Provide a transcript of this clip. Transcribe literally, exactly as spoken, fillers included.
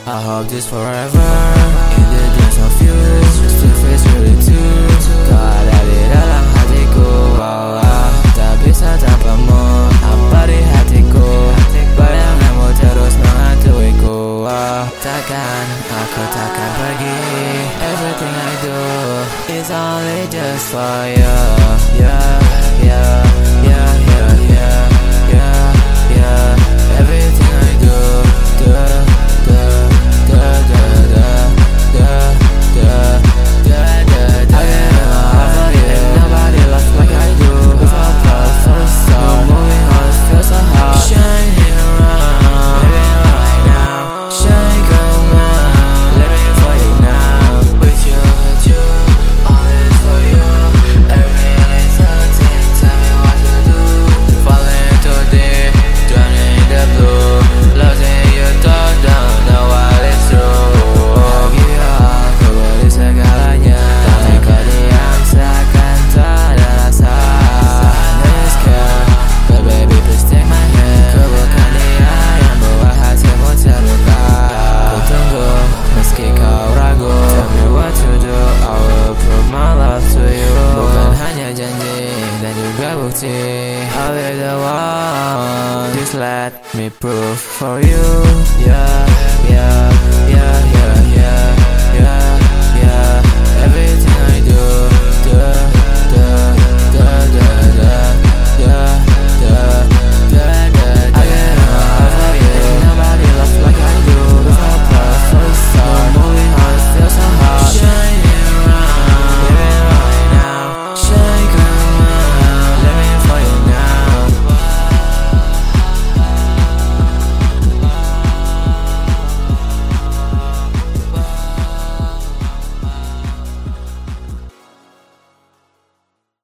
I hope this forever. In the dreams of you, still feels really too. Kau ada di dalam hatiku, wow, wow. Tak bisa tanpamu, apa di hatiku. Bayanganmu terus menghantuiku, wow. Takkan, aku takkan pergi. Everything I do is only just for you, yeah, yeah.